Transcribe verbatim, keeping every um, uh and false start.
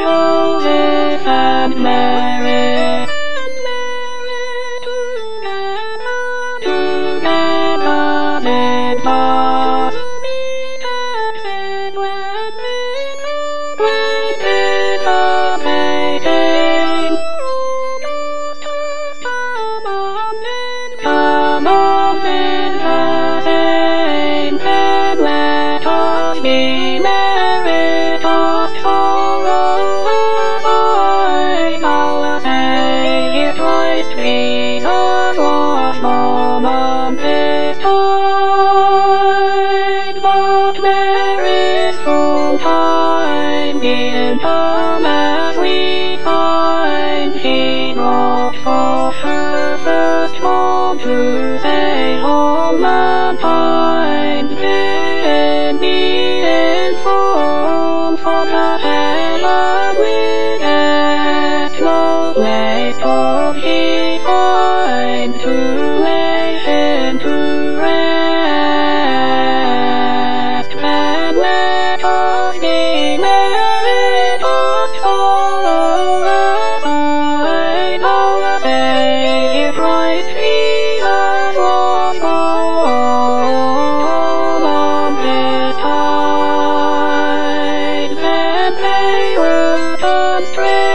Joseph and Mary, together did pass. When hesitating, come on in the same, and let us be merry, tossed for our Savior Christ Jesus was born on this tide. But Mary's full time didn't come as we find. She brought forth her firstborn to say home and find. Then be informed for the Helen winnest, no place could he find to lay him to rest. And let us be merry, tossed for our side, our Savior Christ Jesus was born on this tide. Then they were unstraight.